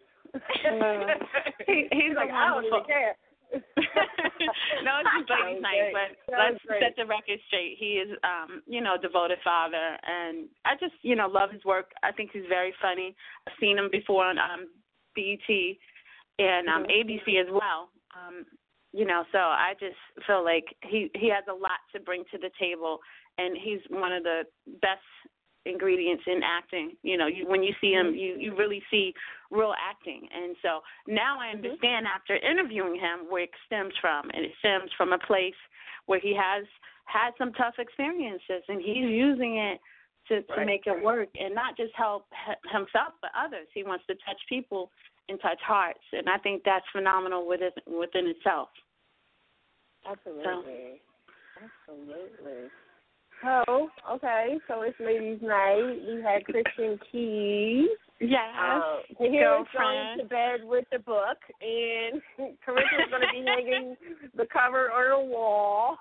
He's
like, I don't even care.
No, it's just ladies' night, but let's set the record straight. He is, devoted father, and I just, love his work. I think he's very funny. I've seen him before on BET and ABC as well. So I just feel like he has a lot to bring to the table, and he's one of the best ingredients in acting. When you see him, you really see real acting. And so now I understand after interviewing him where it stems from. And it stems from a place where he has had some tough experiences, and he's using it to make it work and not just help himself but others. He wants to touch people and touch hearts, and I think that's phenomenal within itself.
Absolutely. So, okay, so it's ladies' night. We had Christian Keys.
Yes.
Tahira's going to bed with the book, and Carissa's going to be hanging the cover on the wall.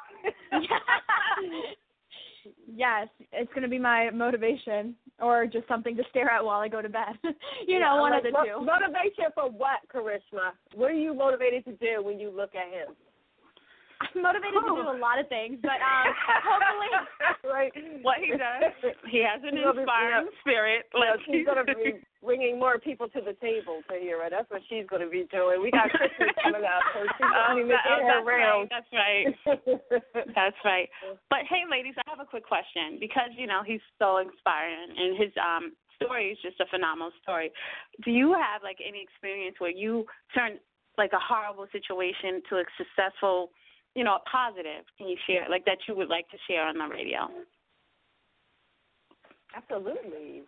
Yes, it's going to be my motivation, or just something to stare at while I go to bed. One of the two.
Motivation for what, Karishma? What are you motivated to do when you look at him?
I'm motivated to do a lot of things, but hopefully,
what he does, he has an inspiring spirit.
She's going to be bringing more people to the table, Tahira. That's what she's going to be doing. We got Christmas coming up, so she's going to be making her rounds.
That's right. That's right. But hey, ladies, I have a quick question because he's so inspiring, and his story is just a phenomenal story. Do you have any experience where you turned a horrible situation to a successful? Positive, can you share, that you would like to share on the radio?
Absolutely.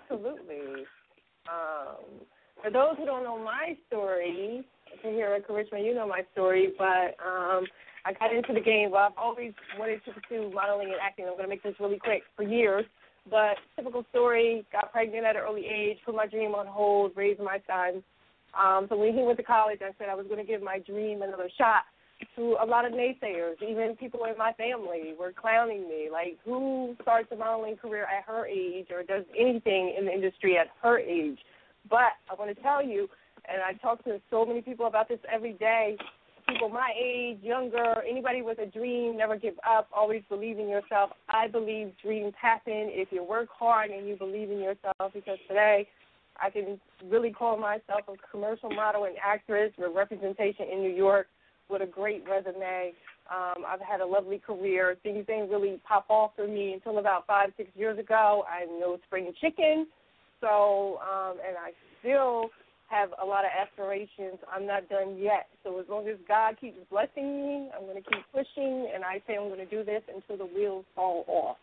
For those who don't know my story, Tahira, Karishma, you know my story, but I got into the game. Well, I've always wanted to pursue modeling and acting. I'm going to make this really quick, for years. But typical story, got pregnant at an early age, put my dream on hold, raised my son. So when he went to college, I said I was going to give my dream another shot. To a lot of naysayers, even people in my family were clowning me. Like, who starts a modeling career at her age or does anything in the industry at her age? But I want to tell you, and I talk to so many people about this every day, people my age, younger, anybody with a dream, never give up, always believe in yourself. I believe dreams happen if you work hard and you believe in yourself, because today I can really call myself a commercial model and actress with representation in New York, with a great resume. I've had a lovely career. Things didn't really pop off for me until about 5-6 years ago. I'm no spring chicken. So, and I still have a lot of aspirations. I'm not done yet. So as long as God keeps blessing me, I'm going to keep pushing, and I say I'm going to do this until the wheels fall off.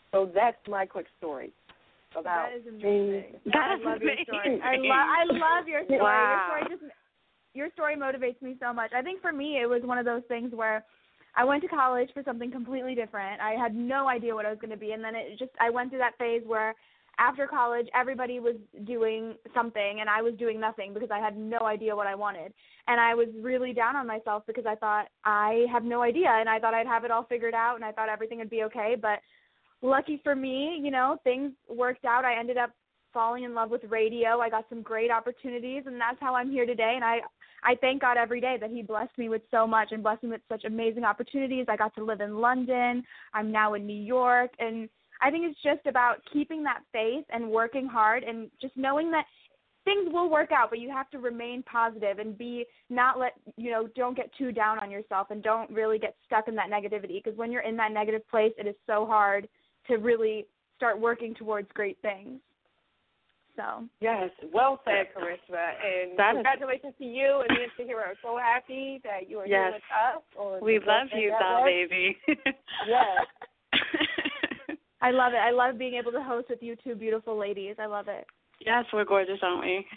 So that's my quick story about
that is amazing. I love your story. I love your story.
Wow.
Your story motivates me so much. I think for me it was one of those things where I went to college for something completely different. I had no idea what I was going to be, and then I went through that phase where after college everybody was doing something and I was doing nothing because I had no idea what I wanted. And I was really down on myself because I thought I have no idea, and I thought I'd have it all figured out, and I thought everything would be okay. But lucky for me, things worked out. I ended up falling in love with radio. I got some great opportunities, and that's how I'm here today. And I thank God every day that he blessed me with so much and blessed me with such amazing opportunities. I got to live in London. I'm now in New York. And I think it's just about keeping that faith and working hard and just knowing that things will work out, but you have to remain positive and don't get too down on yourself and don't really get stuck in that negativity, because when you're in that negative place, it is so hard to really start working towards great things. So
yes, well said, Karishma, and congratulations to you and me and Tahira are so happy that you are here with us.
We love you, doll baby.
Yes.
I love it. I love being able to host with you two beautiful ladies. I love it.
Yes, we're gorgeous, aren't we?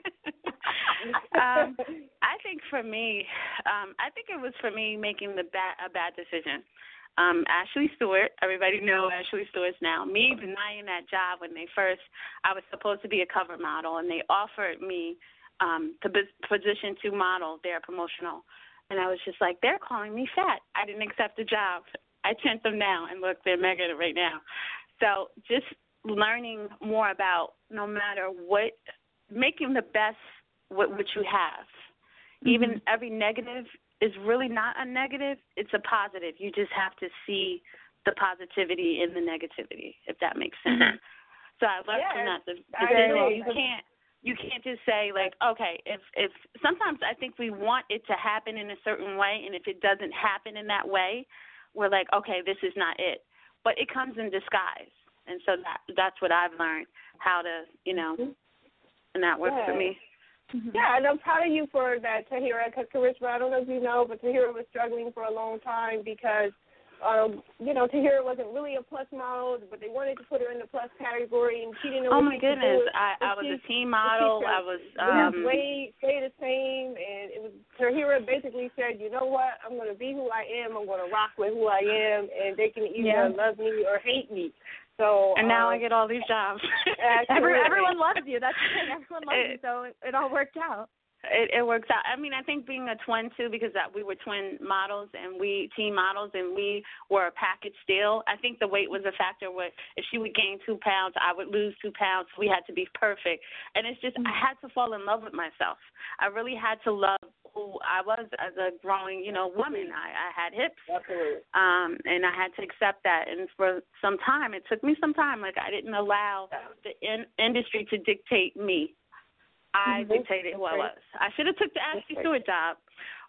I think for me, it was for me making a bad decision. Ashley Stewart, everybody know Ashley Stewart's now. Me denying that job when I was supposed to be a cover model, and they offered me the position to model their promotional. And I was just like, they're calling me fat. I didn't accept the job. I tint them now, and look, they're mega right now. So just learning more about no matter what, making the best what you have. Mm-hmm. Even every negative is really not a negative, it's a positive. You just have to see the positivity in the negativity, if that makes sense. Mm-hmm. So I learned from that decision. You can't just say like, okay, if sometimes I think we want it to happen in a certain way, and if it doesn't happen in that way, we're like, okay, this is not it. But it comes in disguise. And so that's what I've learned, how to, and that works for me.
Mm-hmm. Yeah, and I'm proud of you for that, Tahira, because Karishma, I don't know if you know, but Tahira was struggling for a long time because, Tahira wasn't really a plus model, but they wanted to put her in the plus category, and she didn't know what she could do.
Oh, my goodness. I was a teen model. I was
stay the same, and Tahira basically said, you know what, I'm going to be who I am. I'm going to rock with who I am, and they can either love me or hate me. So,
and now I get all these jobs.
Everyone loves you. That's the thing. Everyone loves you, so it all worked out.
It works out. I mean, I think being a twin, too, because we were twin models and teen models, and we were a package deal. I think the weight was a factor where if she would gain 2 pounds, I would lose 2 pounds. We had to be perfect. And it's just I had to fall in love with myself. I really had to love who I was as a growing, woman. I had hips.
Absolutely.
And I had to accept that. And for some time, it took me some time. Like, I didn't allow the industry to dictate me. I dictated who I was. I should have took the Ashley Stewart job.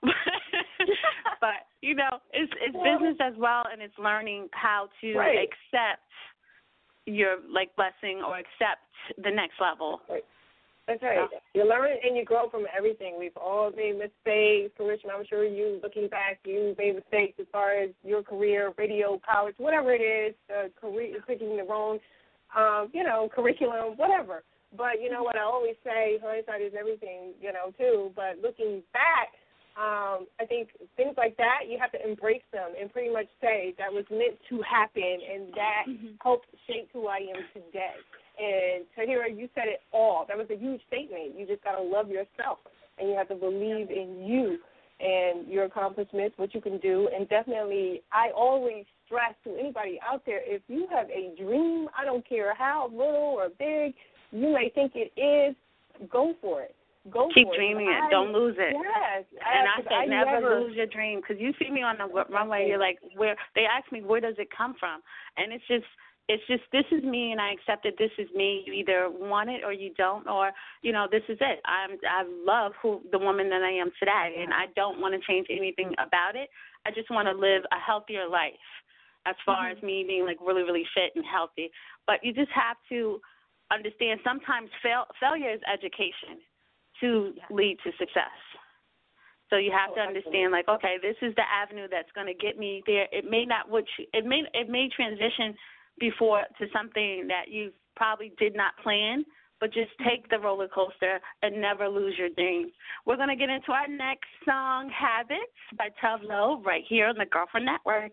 But, it's business as well, and it's learning how to accept your, blessing or accept the next level.
Right. That's right. So. You learn and you grow from everything. We've all made mistakes. Karishma, I'm sure you, looking back, you made mistakes as far as your career, radio, college, whatever it is, career, picking the wrong, curriculum, whatever. But you know what I always say, hindsight is everything, too. But looking back, I think things like that, you have to embrace them and pretty much say that was meant to happen, and that helped shape who I am today. And Tahira, you said it all. That was a huge statement. You just got to love yourself, and you have to believe in you and your accomplishments, what you can do. And definitely, I always stress to anybody out there, if you have a dream, I don't care how little or big you may think it is, go for it.
Keep dreaming it. Don't lose it.
Yes.
And I say never lose your dream, because you see me on the runway, you're like, where? They ask me, where does it come from? And it's just this is me, and I accept that this is me. You either want it or you don't, or this is it. I love the woman that I am today, and I don't want to change anything about it. I just want to live a healthier life, as far as me being really, really fit and healthy. But you just have to understand sometimes failure is education to lead to success. So you have to understand, okay, this is the avenue that's going to get me there. It may not, it may transition before to something that you probably did not plan, but just take the roller coaster and never lose your dream. We're going to get into our next song, Habits by Tove Lo, right here on the Girlfriend Network.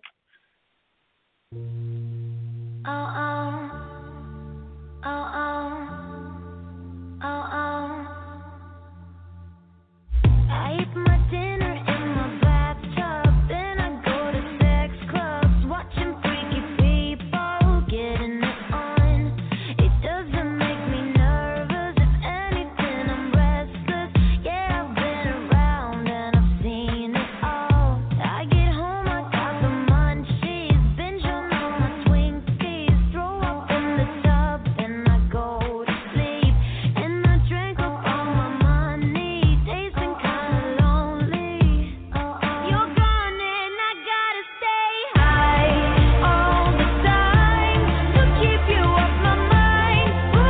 I eat my dinner in my bathtub, then I go to sex clubs, watching freaky people getting it on. It doesn't make me nervous, if anything I'm restless. Yeah, I've been around and I've seen it all. I get home, I got the munchies, binge on all my Twinkies, throw up in the tub, then I go to sleep, and I drank up all my money, tasting kinda lonely. You're gone and I gotta stay high all the time to keep you off my mind.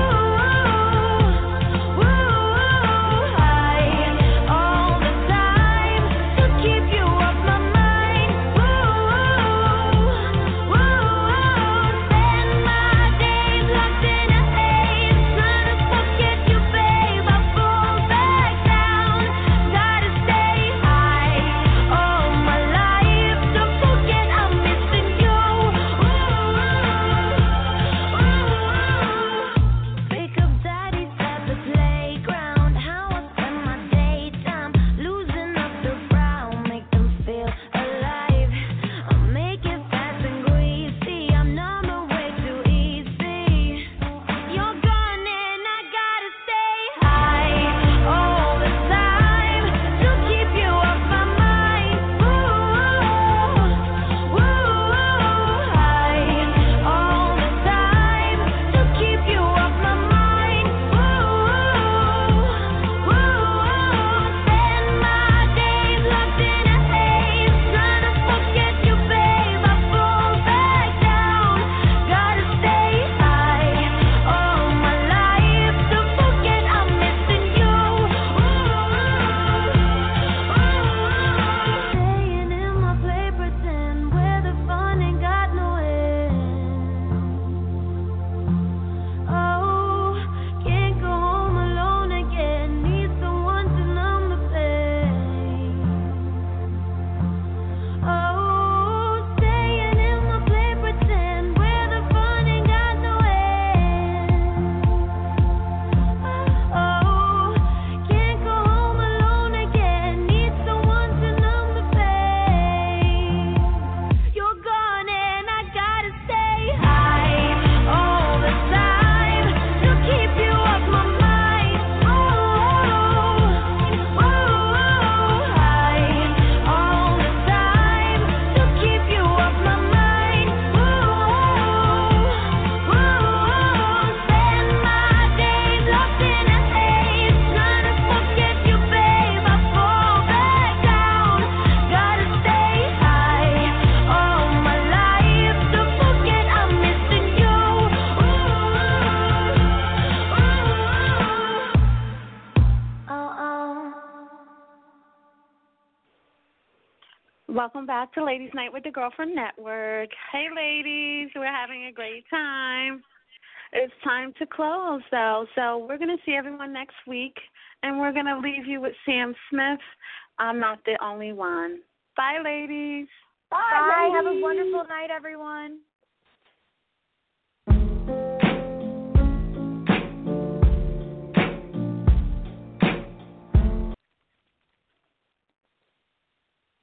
High all the time to keep you off my mind. Spend my days locked in a haze, trying to forget you, babe. I fall back down, gotta stay high all my life to forget I'm missing you. Pick up daddies at the playground, how I spend my daytime, losing up the ground, make them feel alive. I'll make it fast and greasy, I'm numb way too easy. You're gone and I gotta stay high all the time to keep you off my mind. High all the time to keep you off my mind. Spend my days locked in a haze, trying to forget you, babe. I fall back down, gotta stay high all my life to forget I'm missing you. Staying in my play pretend, where the fun ain't got no end. Oh, can't go home alone again, need someone to numb the pain. Oh, staying in my play pretend, where the fun ain't got no end. Oh, can't go home alone again, need someone to numb the pain. You're gone and I gotta stay high all the time to keep you off my mind. High all the time to keep you off my mind. Spend my days locked in a haze, trying to forget you, babe. I fall back down, gotta stay high all my life to forget I'm missing you.
Welcome back to Ladies Night with the Girlfriend Network. Hey, ladies, we're having a great time. It's time to close, though, so we're going to see everyone next week, and we're going to leave you with Sam Smith, I'm Not the Only One. Bye, ladies.
Bye. Have a wonderful night, everyone.